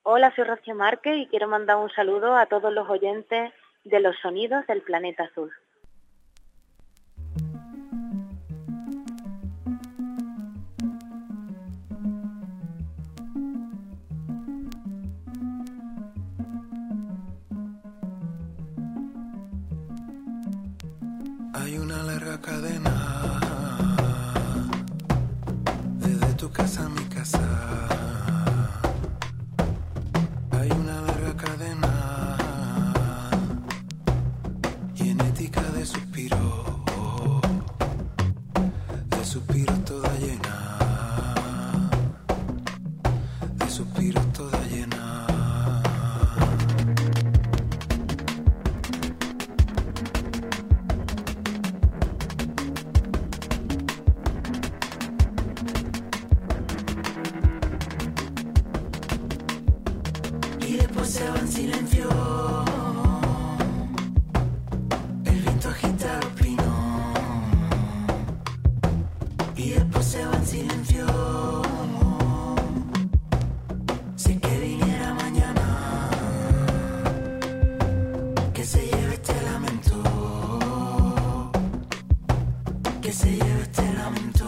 Hola, soy Rocío Márquez y quiero mandar un saludo a todos los oyentes de los sonidos del planeta azul. Hay una larga cadena desde tu casa a mi casa. Hay una larga cadena genética de suspiros toda llena, de suspiros toda llena. Se va en silencio, el viento agita los pinos, y después se va en silencio, sin que viniera mañana, que se lleve este lamento, que se lleve este lamento.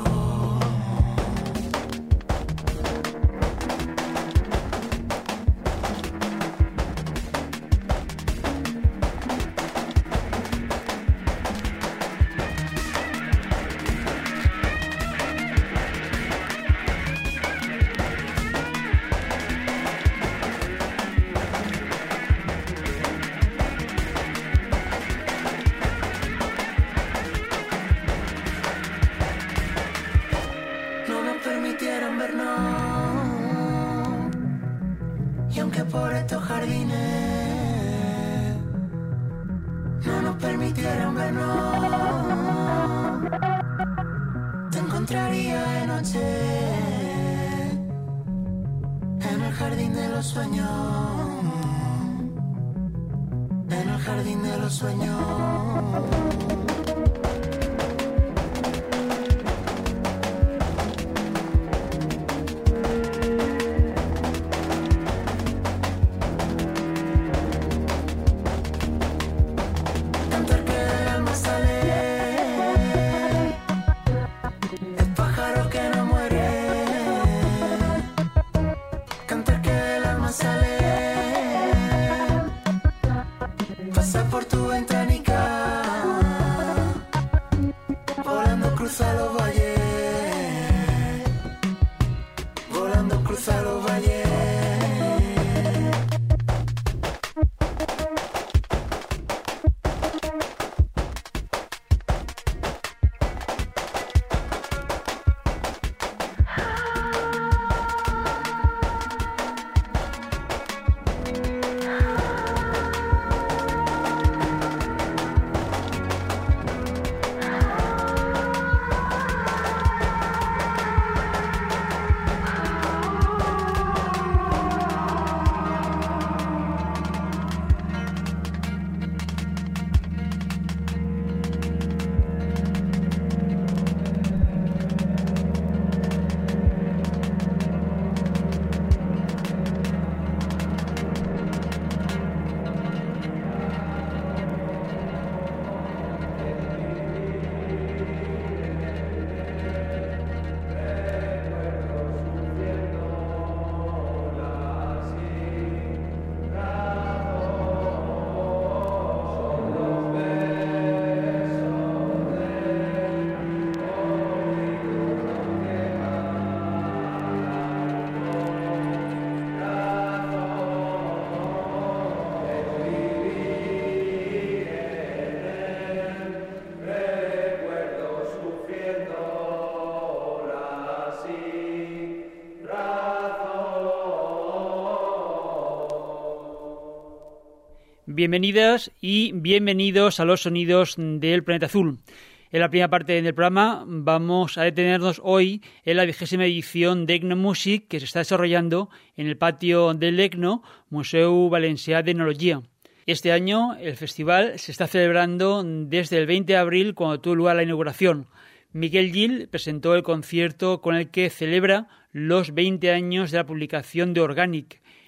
Bienvenidas y bienvenidos a los sonidos del planeta azul. En la primera parte del programa vamos a detenernos hoy en la 20ª edición de ECNO Music, que se está desarrollando en el patio del ECNO, Museu Valencià d'Etnologia. Este año el festival se está celebrando desde el 20 de abril, cuando tuvo lugar la inauguración. Miquel Gil presentó el concierto con el que celebra los 20 años de la publicación de Organic,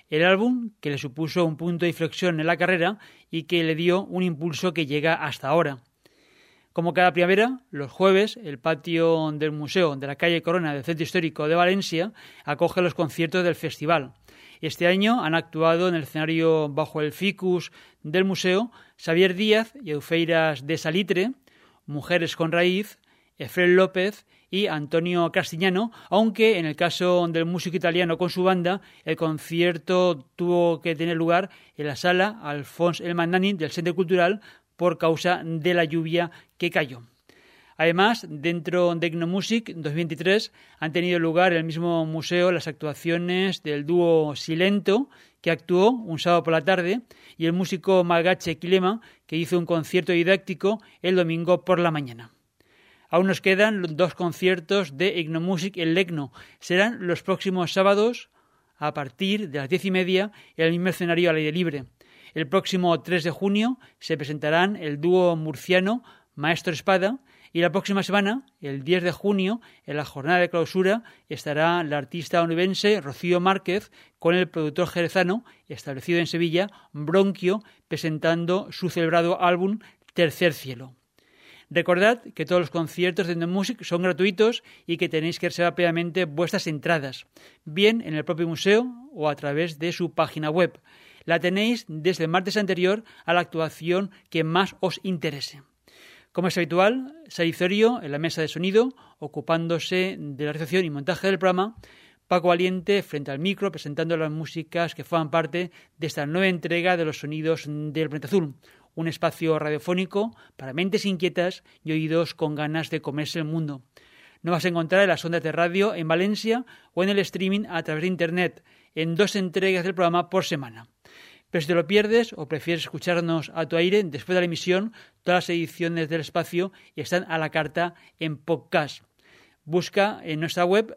el álbum que le supuso un punto de inflexión en la carrera y que le dio un impulso que llega hasta ahora. Como cada primavera, los jueves, el patio del Museo de la calle Corona del Centro Histórico de Valencia acoge los conciertos del festival. Este año han actuado en el escenario bajo el ficus del museo Xavier Díaz y Eufeiras de Salitre, Mujeres con Raíz, Efrén López y Antonio Castiñano, aunque en el caso del músico italiano con su banda, el concierto tuvo que tener lugar en la sala Alfons El Magnani del Centro Cultural por causa de la lluvia que cayó. Además, dentro de Egnomusic 2023 han tenido lugar en el mismo museo las actuaciones del dúo Silento, que actuó un sábado por la tarde, y el músico malgache Quilema, que hizo un concierto didáctico el domingo por la mañana. Aún nos quedan 2 conciertos de Egnomusic en Legno. Serán los próximos sábados a partir de las 10:30 en el mismo escenario al aire libre. El próximo 3 de junio se presentarán el dúo murciano Maestro Espada, y la próxima semana, el 10 de junio, en la jornada de clausura, estará la artista onubense Rocío Márquez con el productor jerezano, establecido en Sevilla, Bronquio, presentando su celebrado álbum Tercer Cielo. Recordad que todos los conciertos de Egnomusic son gratuitos y que tenéis que reservar previamente vuestras entradas, bien en el propio museo o a través de su página web. La tenéis desde el martes anterior a la actuación que más os interese. Como es habitual, Sarizorio en la mesa de sonido, ocupándose de la realización y montaje del programa, Paco Valiente frente al micro, presentando las músicas que forman parte de esta nueva entrega de los sonidos del Planeta Azul, un espacio radiofónico para mentes inquietas y oídos con ganas de comerse el mundo. Nos vas a encontrar en las ondas de radio en Valencia o en el streaming a través de Internet, en 2 entregas del programa por semana. Pero si te lo pierdes o prefieres escucharnos a tu aire, después de la emisión, todas las ediciones del espacio están a la carta en podcast. Busca en nuestra web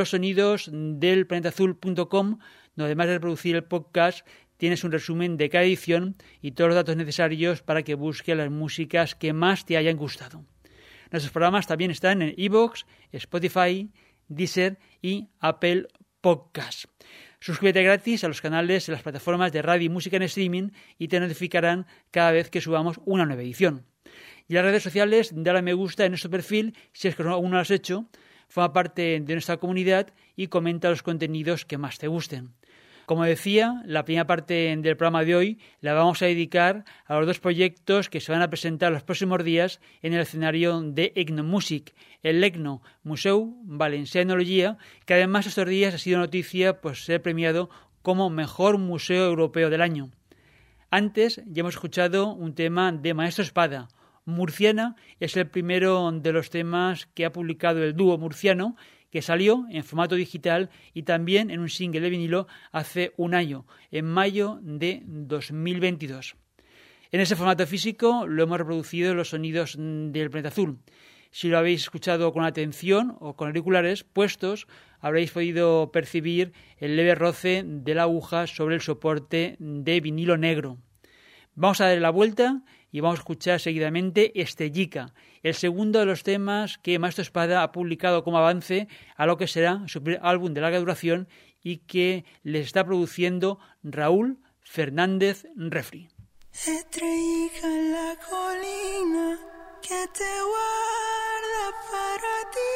losonidosdelplanetazul.com, donde además de reproducir el podcast, tienes un resumen de cada edición y todos los datos necesarios para que busques las músicas que más te hayan gustado. Nuestros programas también están en iVoox, Spotify, Deezer y Apple Podcasts. Suscríbete gratis a los canales en las plataformas de radio y música en streaming y te notificarán cada vez que subamos una nueva edición. Y en las redes sociales, dale a me gusta en nuestro perfil si es que aún no lo has hecho, forma parte de nuestra comunidad y comenta los contenidos que más te gusten. Como decía, la primera parte del programa de hoy la vamos a dedicar a los 2 proyectos que se van a presentar los próximos días en el escenario de Egnomusic, el Legno Museu Valencianologia, que además estos días ha sido noticia por ser premiado como Mejor Museo Europeo del Año. Antes ya hemos escuchado un tema de Maestro Espada. Murciana es el primero de los temas que ha publicado el dúo murciano, que salió en formato digital y también en un single de vinilo hace un año, en mayo de 2022. En ese formato físico lo hemos reproducido los sonidos del Planeta Azul. Si lo habéis escuchado con atención o con auriculares puestos, habréis podido percibir el leve roce de la aguja sobre el soporte de vinilo negro. Vamos a darle la vuelta y vamos a escuchar seguidamente Estellica, el segundo de los temas que Maestro Espada ha publicado como avance a lo que será su primer álbum de larga duración y que les está produciendo Raúl Fernández Refri. Estrellita en la colina que te guarda para ti.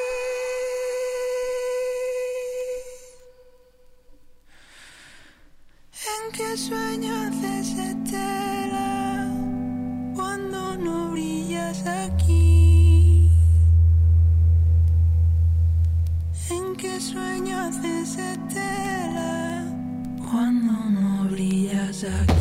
¿En qué sueño haces estela cuando no brillas aquí? ¿En qué sueño haces estela cuando no brillas aquí?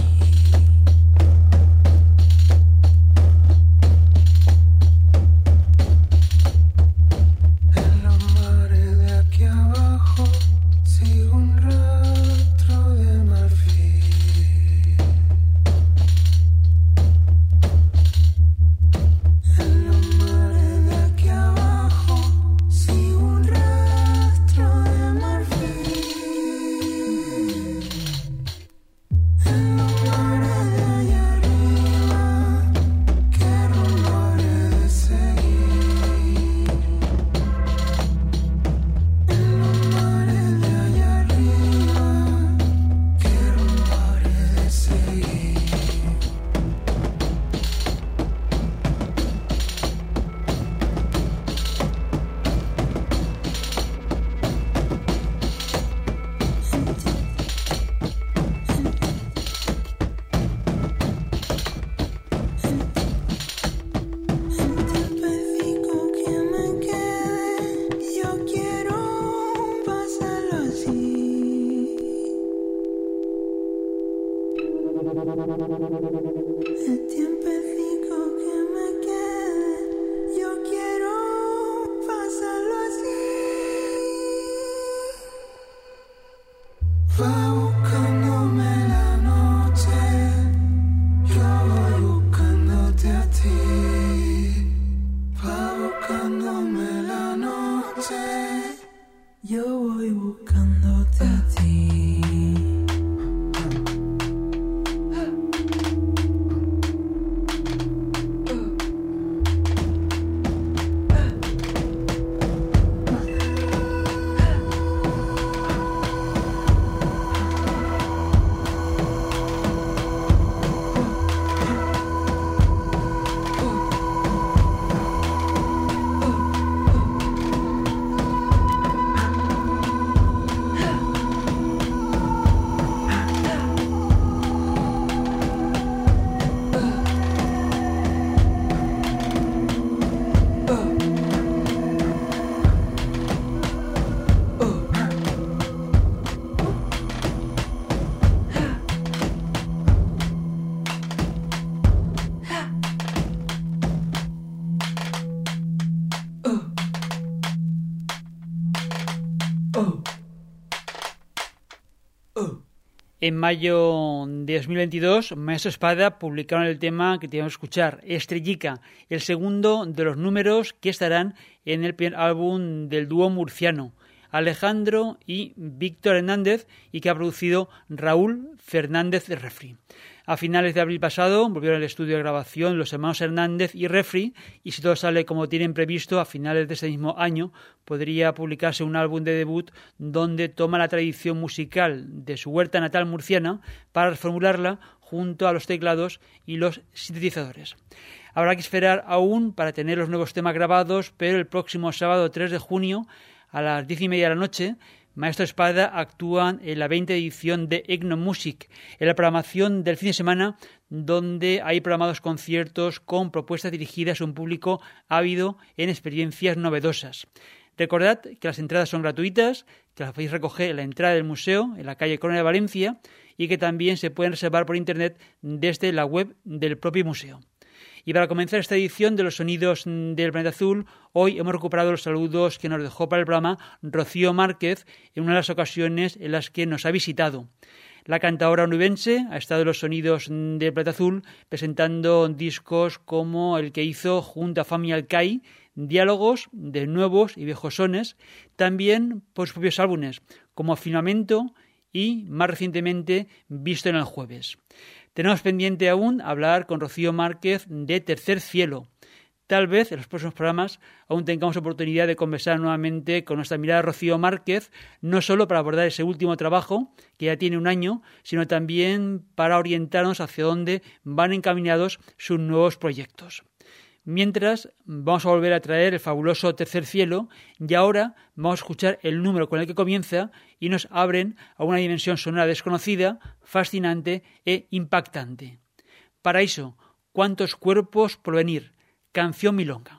En El tiempecico que me quede, yo quiero pasarlo así. Va buscándome la noche, yo voy buscándote a ti. Va buscándome la noche, yo voy buscándote a ti. En mayo de 2022, Maestro Espada publicaron el tema que teníamos que escuchar, Estrellica, el segundo de los números que estarán en el primer álbum del dúo murciano, Alejandro y Víctor Hernández, y que ha producido Raúl Fernández Refri. A finales de abril pasado volvieron al estudio de grabación los hermanos Hernández y Refri, y si todo sale como tienen previsto, a finales de ese mismo año podría publicarse un álbum de debut donde toma la tradición musical de su huerta natal murciana para reformularla junto a los teclados y los sintetizadores. Habrá que esperar aún para tener los nuevos temas grabados, pero el próximo sábado 3 de junio a las 10:30 de la noche, Maestro Espada actúan en la 20ª edición de Ethnomusic, en la programación del fin de semana, donde hay programados conciertos con propuestas dirigidas a un público ávido en experiencias novedosas. Recordad que las entradas son gratuitas, que las podéis recoger en la entrada del museo, en la calle Corona de Valencia, y que también se pueden reservar por internet desde la web del propio museo. Y para comenzar esta edición de los sonidos del Planeta Azul, hoy hemos recuperado los saludos que nos dejó para el programa Rocío Márquez en una de las ocasiones en las que nos ha visitado. La cantadora onubense ha estado en los sonidos del Planeta Azul presentando discos como el que hizo junto a Fami Alcai, diálogos de nuevos y viejos sones, también por sus propios álbumes, como Firmamento y, más recientemente, Visto en el Jueves. Tenemos pendiente aún hablar con Rocío Márquez de Tercer Cielo. Tal vez en los próximos programas aún tengamos oportunidad de conversar nuevamente con nuestra mirada Rocío Márquez, no solo para abordar ese último trabajo, que ya tiene un año, sino también para orientarnos hacia dónde van encaminados sus nuevos proyectos. Mientras, vamos a volver a traer el fabuloso Tercer Cielo, y ahora vamos a escuchar el número con el que comienza y nos abren a una dimensión sonora desconocida, fascinante e impactante. Paraíso, cuántos cuerpos por venir, canción milonga.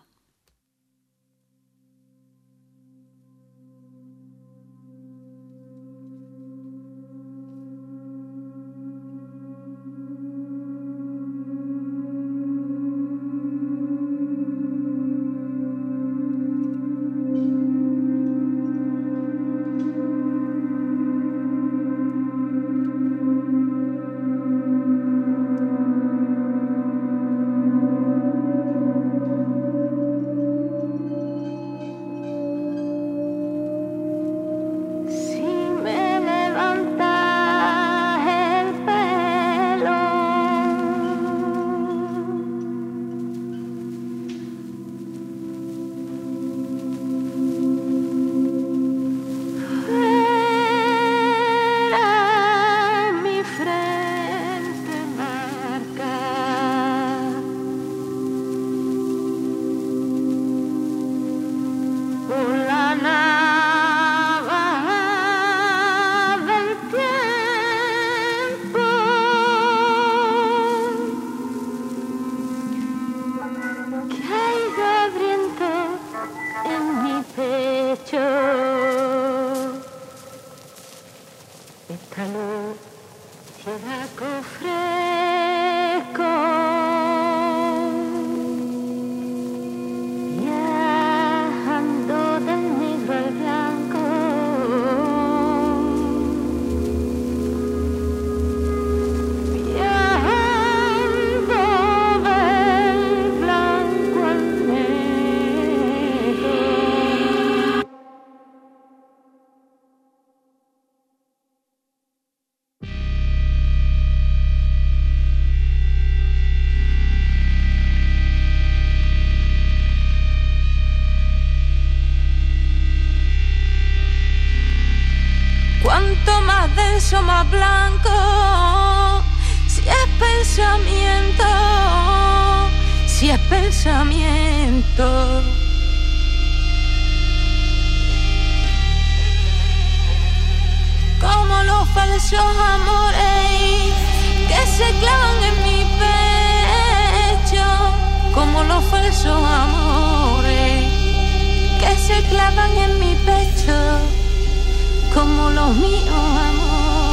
Más blanco, si es pensamiento, como los falsos amores que se clavan en mi pecho, como los falsos amores que se clavan en mi pecho, como los míos amores.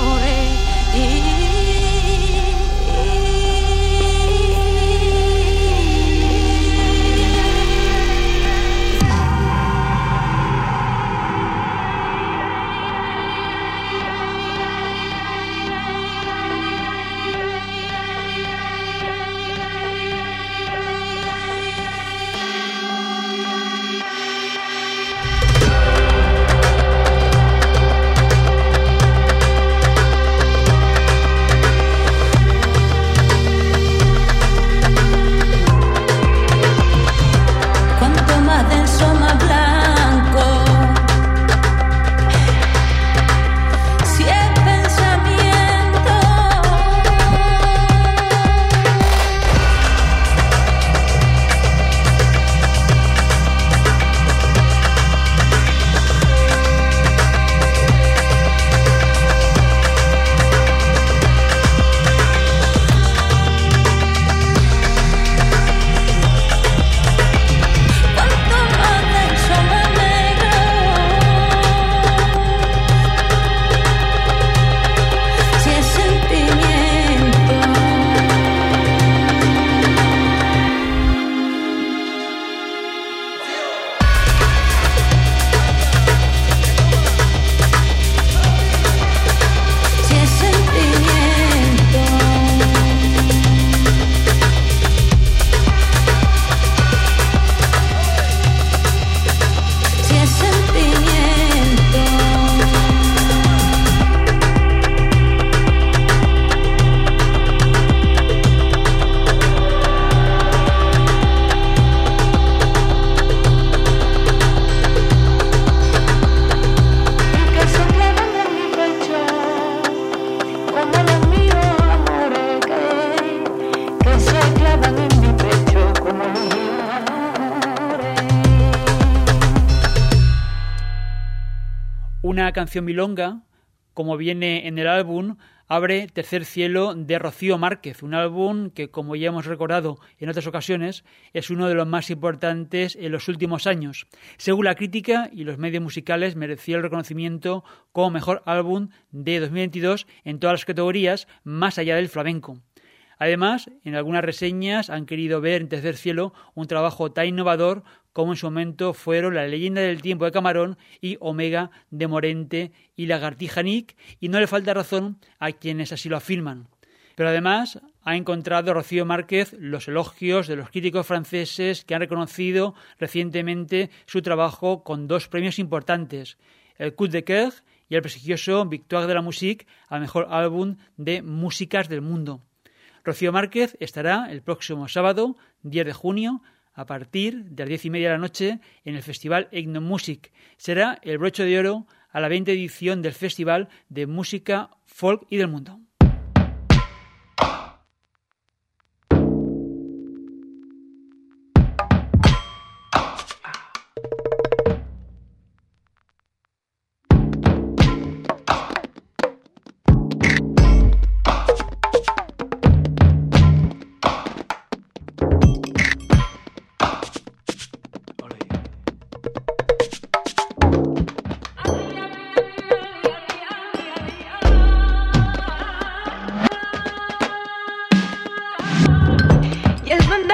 Una canción milonga, como viene en el álbum, abre Tercer Cielo de Rocío Márquez, un álbum que, como ya hemos recordado en otras ocasiones, es uno de los más importantes en los últimos años. Según la crítica y los medios musicales, mereció el reconocimiento como mejor álbum de 2022 en todas las categorías, más allá del flamenco. Además, en algunas reseñas han querido ver en Tercer Cielo un trabajo tan innovador como en su momento fueron La leyenda del tiempo de Camarón y Omega de Morente y Lagartija Nick, y no le falta razón a quienes así lo afirman. Pero además ha encontrado Rocío Márquez los elogios de los críticos franceses que han reconocido recientemente su trabajo con dos premios importantes, el Coup de Cœur y el prestigioso Victoire de la Musique al mejor álbum de músicas del mundo. Rocío Márquez estará el próximo sábado, 10 de junio, a partir de las 10:30 de la noche en el Festival Etnomusic. Será el broche de oro a la 20ª edición del Festival de Música Folk y del Mundo.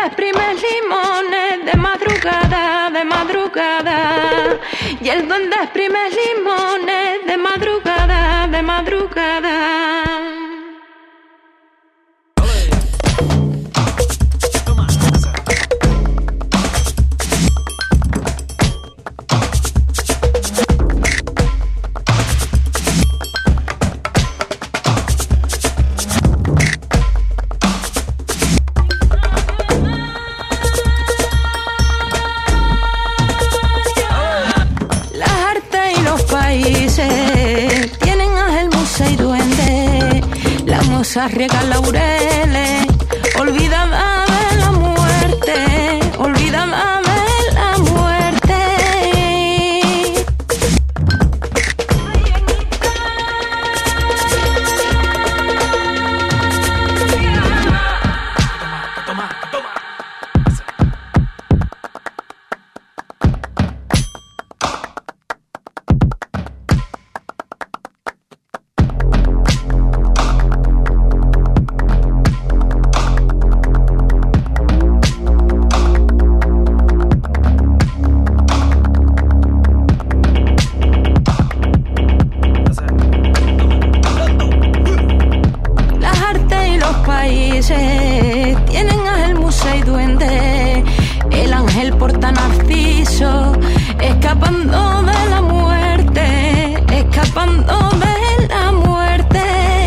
exprime limones de madrugada, de madrugada. Y el duende exprime limones de madrugada, de madrugada. Riega laureles, olvidada de la muerte, olvidada de la muerte. Toma, toma. Tienen ángel, musa y duende, el ángel porta narciso, escapando de la muerte, escapando de la muerte.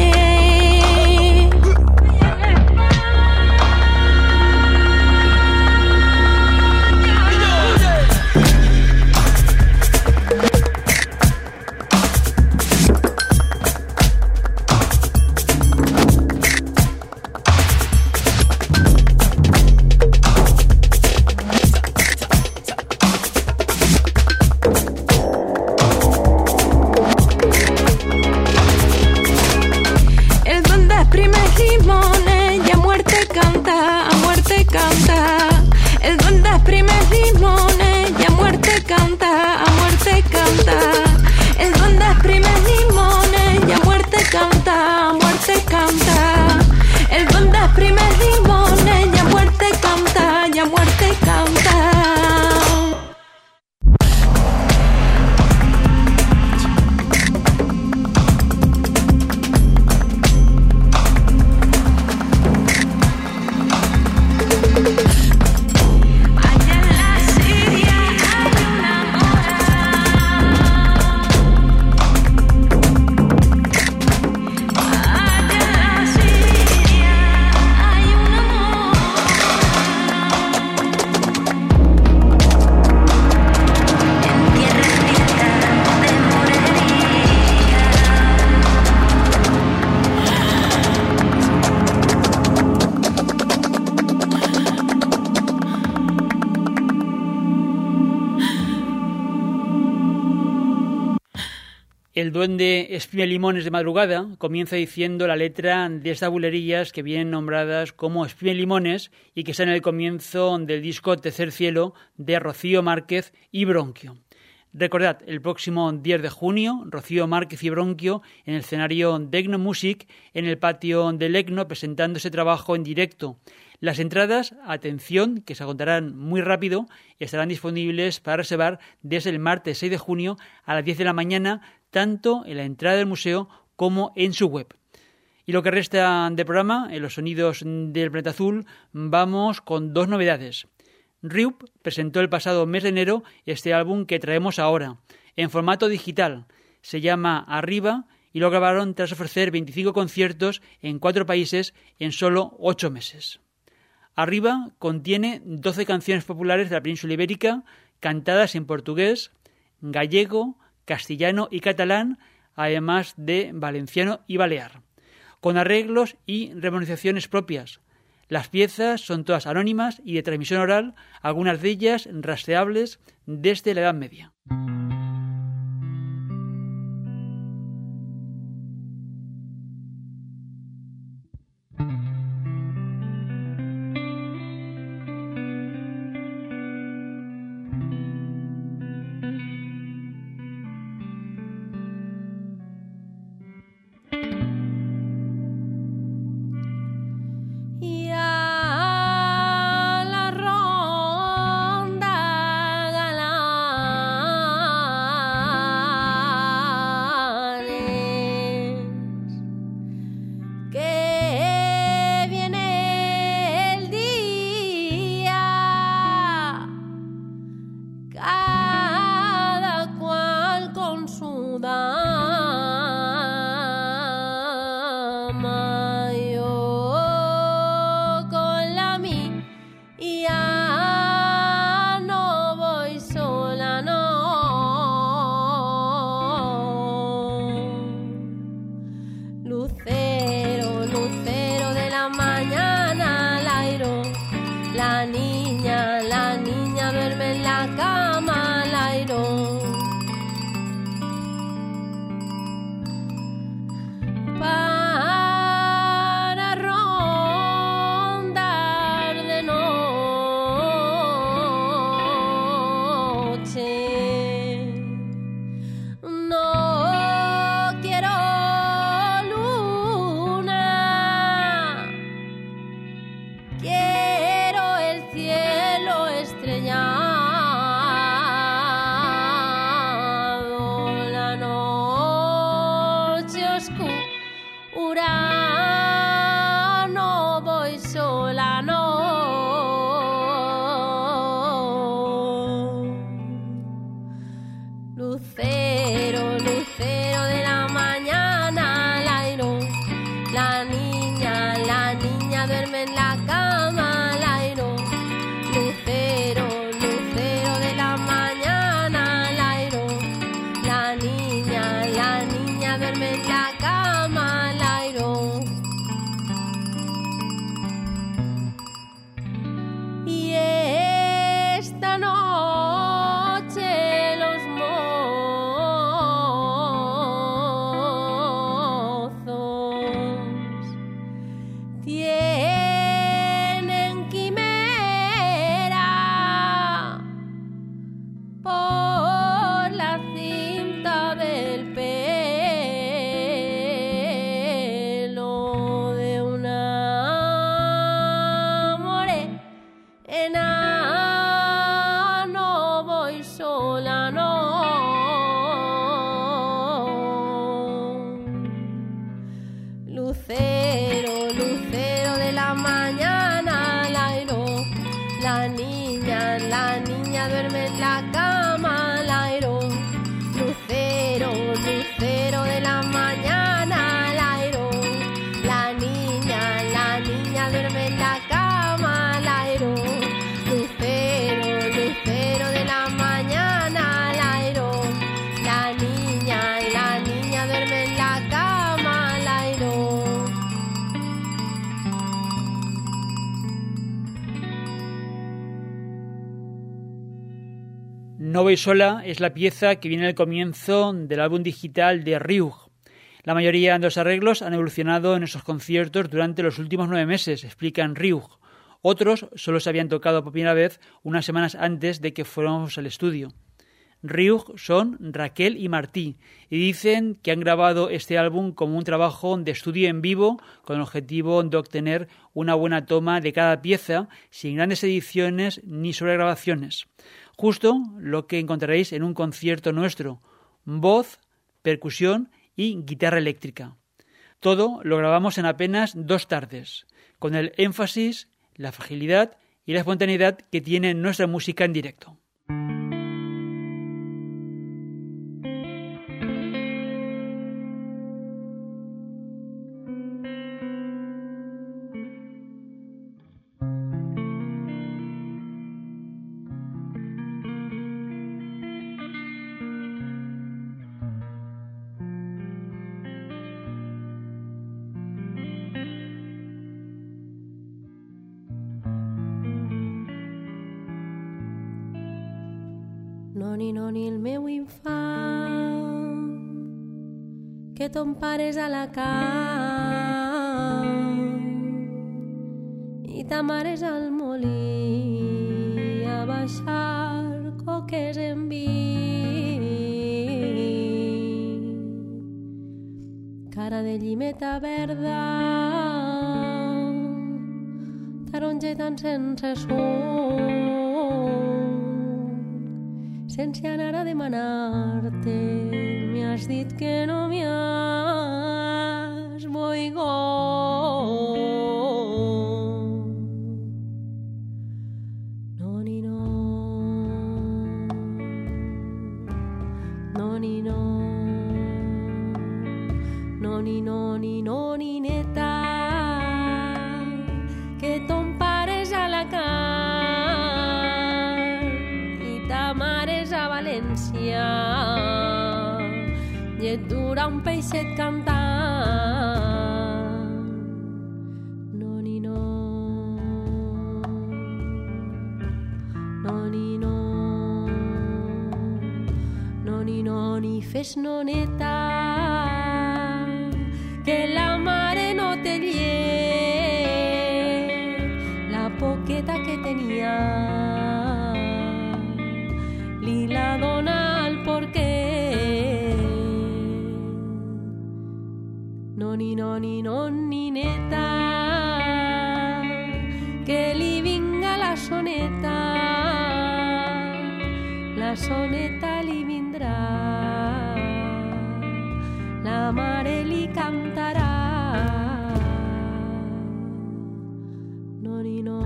El duende exprime limones de madrugada comienza diciendo la letra de estas bulerías que vienen nombradas como Exprime limones y que están en el comienzo del disco Tercer Cielo de Rocío Márquez y Bronquio. Recordad, el próximo 10 de junio, Rocío Márquez y Bronquio en el escenario de Egno Music en el patio del Egno presentando ese trabajo en directo. Las entradas, atención, que se agotarán muy rápido, estarán disponibles para reservar desde el martes 6 de junio a las 10 de la mañana, tanto en la entrada del museo como en su web. Y lo que resta de programa, en los sonidos del Planeta Azul, vamos con dos novedades. Riup presentó el pasado mes de enero este álbum que traemos ahora, en formato digital. Se llama Arriba y lo grabaron tras ofrecer 25 conciertos en 4 países en solo 8 meses. Arriba contiene 12 canciones populares de la península ibérica, cantadas en portugués, gallego, castellano y catalán, además de valenciano y balear, con arreglos y remonizaciones propias. Las piezas son todas anónimas y de transmisión oral, algunas de ellas rastreables desde la Edad Media. La lucero de la mañana al aire. La niña duerme en la cama al aire. Para rondar de noche. No quiero luna, quiero el cielo estrellado, la noche oscura, no voy sola, no. Lucero, lucero de la mañana al aire. La niña duerme en la cama al aire. Lucero, lucero de la mañana al aire. La niña duerme en la cama al aire. Y esta noche los mozos tienen quimera por la cinta del pelo de una morena. No voy sola, no. Lucero, lucero de la mañana al aire. La niña duerme en la cama al aire. Lucero, lucero de la mañana al aire. La niña duerme en la cama al aire. Lucero, lucero de la mañana al aire. La niña duerme en la cama al aire. No voy sola es la pieza que viene al comienzo del álbum digital de Ryug. La mayoría de los arreglos han evolucionado en esos conciertos durante los últimos 9 meses, explican Ryug. Otros solo se habían tocado por primera vez unas semanas antes de que fuéramos al estudio. Ryug son Raquel y Martí y dicen que han grabado este álbum como un trabajo de estudio en vivo con el objetivo de obtener una buena toma de cada pieza sin grandes ediciones ni sobregrabaciones. Justo lo que encontraréis en un concierto nuestro: voz, percusión y guitarra eléctrica. Todo lo grabamos en apenas 2 tardes, con el énfasis, la fragilidad y la espontaneidad que tiene nuestra música en directo. Noni, el meu infant, que ton pare és a la camp i ta mare és al molí a baixar coques en vi. Cara de llimeta verda, tarongetant sense son, sense anar a demanar-te, m'has dit que no m'hi has boigot. Noni, no. Noni, no. Noni, noni, noni, neta, que ton pare és a la carn i ta mare és a València i et dura un peixet cantant. fes noneta, que la mare no te lie la poqueta que tenía, li la dona al porqué. Noni, noni, noni, neta, que li vinga la soneta li vindrà, la mare li cantarà. Noni, no,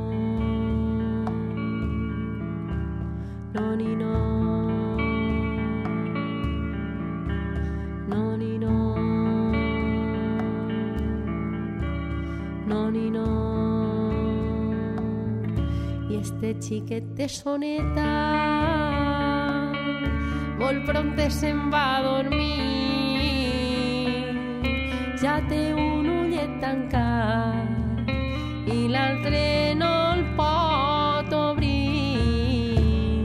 noni, no, noni, no, noni, no. I este xiquet de soneta molt prompte se'n va a dormir, ja té un ullet tancat i l'altre no el pot obrir.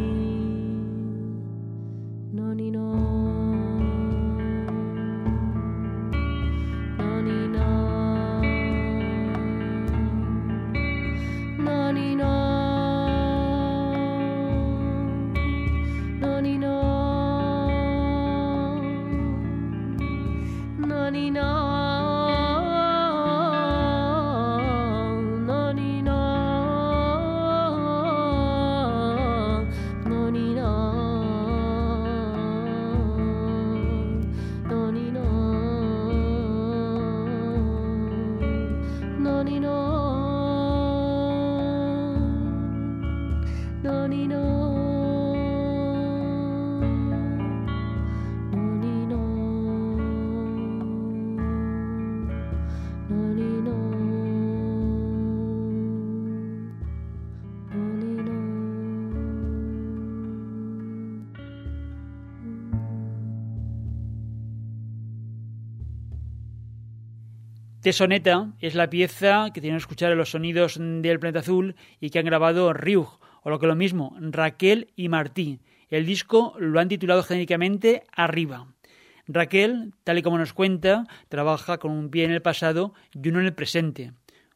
Noni, no, noni, no, noni, no, noni, no, noni, no, noni, no, noni, no, noni, no, noni, no, noni, no. Tesoneta es la pieza que tienen que escuchar en los sonidos del Planeta Azul y que han grabado Riug, o lo que es lo mismo, Raquel y Martí. El disco lo han titulado genéricamente Arriba. Raquel, tal y como nos cuenta, trabaja con un pie en el pasado y uno en el presente.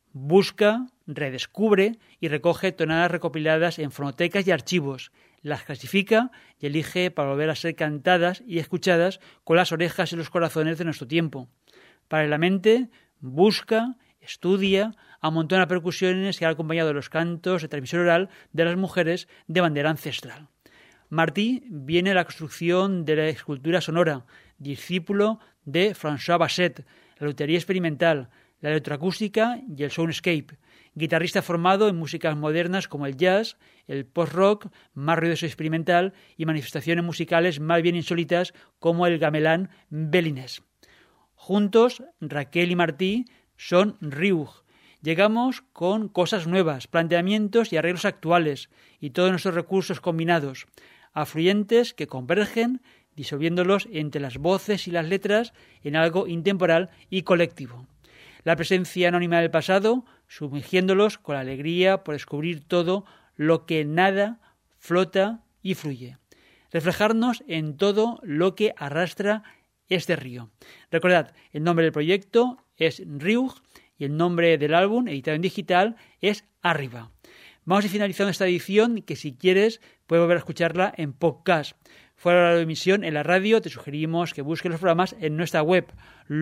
Busca, redescubre y recoge tonadas recopiladas en fonotecas y archivos. Las clasifica y elige para volver a ser cantadas y escuchadas con las orejas y los corazones de nuestro tiempo. Paralelamente, busca, estudia, amontona percusiones que han acompañado los cantos de transmisión oral de las mujeres de bandera ancestral. Martí viene de la construcción de la escultura sonora, discípulo de François Basset, la lutería experimental, la electroacústica y el soundscape, guitarrista formado en músicas modernas como el jazz, el post-rock, más ruidoso y experimental, y manifestaciones musicales más bien insólitas como el gamelán belinés. Juntos, Raquel y Martí son Riug. Llegamos con cosas nuevas, planteamientos y arreglos actuales, y todos nuestros recursos combinados, afluentes que convergen, disolviéndolos entre las voces y las letras en algo intemporal y colectivo. La presencia anónima del pasado, sumergiéndolos con la alegría por descubrir todo lo que nada, flota y fluye. Reflejarnos en todo lo que arrastra este río. Recordad, el nombre del proyecto es Riug y el nombre del álbum, editado en digital, es Arriba. Vamos a ir finalizando esta edición, que si quieres puedes volver a escucharla en podcast. Fuera de la emisión en la radio, te sugerimos que busques los programas en nuestra web,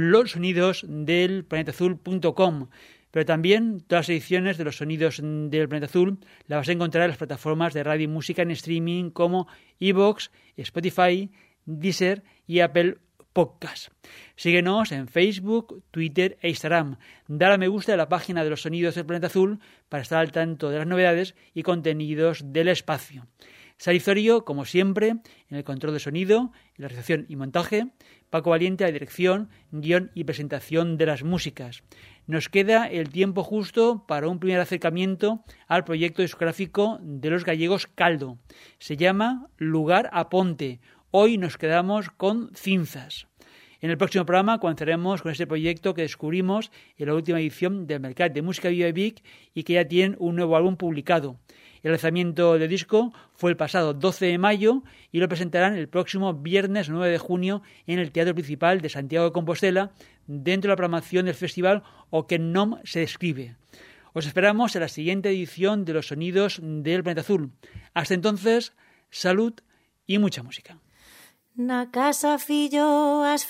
losonidosdelplanetaazul.com. Pero también todas las ediciones de los Sonidos del Planeta Azul las vas a encontrar en las plataformas de radio y música en streaming como iVoox, Spotify, Deezer y Apple Podcast. Síguenos en Facebook, Twitter e Instagram. Dale a me gusta a la página de los Sonidos del Planeta Azul para estar al tanto de las novedades y contenidos del espacio. Salizorio, como siempre, en el control de sonido, en la realización y montaje. Paco Valiente a la dirección, guión y presentación de las músicas. Nos queda el tiempo justo para un primer acercamiento al proyecto discográfico de los gallegos Caldo. Se llama Lugar a Ponte. Hoy nos quedamos con Cinzas. En el próximo programa comenzaremos con este proyecto que descubrimos en la última edición del Mercat de Música Viva y Vic y que ya tienen un nuevo álbum publicado. El lanzamiento del disco fue el pasado 12 de mayo y lo presentarán el próximo viernes 9 de junio en el Teatro Principal de Santiago de Compostela, dentro de la programación del festival O que nom se escribe. Os esperamos en la siguiente edición de Los Sonidos del Planeta Azul. Hasta entonces, salud y mucha música. Na casa fillo as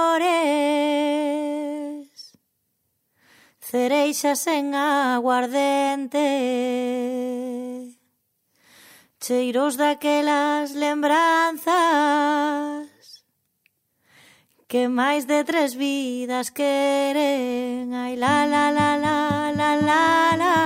flores, cereixas en aguardente, cheiros daquelas lembranzas que máis de 3 vidas queren. Ai la la la la la la la.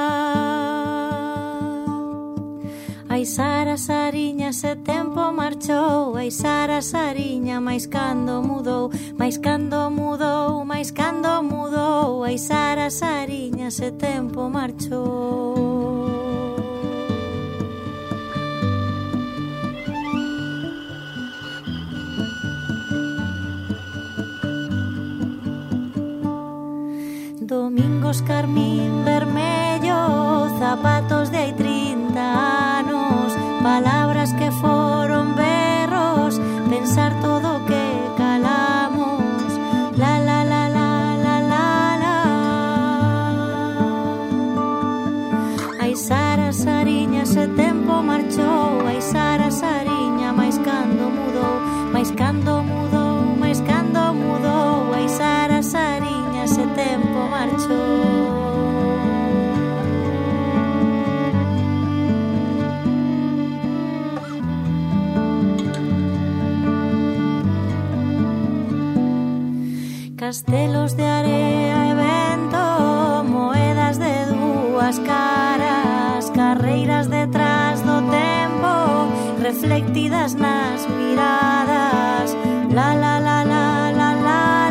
Ai Sara Sariña, ese tempo marchou. Ai Sara Sariña, máis cando mudou, máis cando mudou, máis cando mudou. Ai Sara Sariña, ese tempo marchou. Domingos carmín vermello, zapatos de hai 30 anos, palabras que foron berros, pensar todo o que calamos. La la la la la la la. Ai Sara Sariña, ese tempo marchou. Ai Sara Sariña, máis cando mudou, máis cando mudou, máis cando mudou. Ai Sara Sariña, ese tempo marchou. Castelos de area e vento, moedas de 2 caras, carreiras detrás do tempo, reflectidas nas miradas. La la la la la la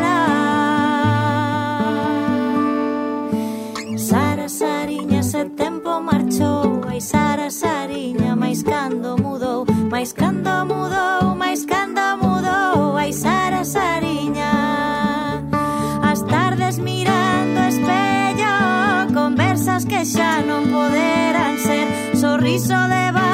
la. Sara Sariña, ese tempo marchou. Ai Sara Sariña, máis cando mudou, máis cando mudou, máis cando mudou. Ai Sara Sariña, as tardes mirando o espello, conversas que xa non poderán ser, sorriso de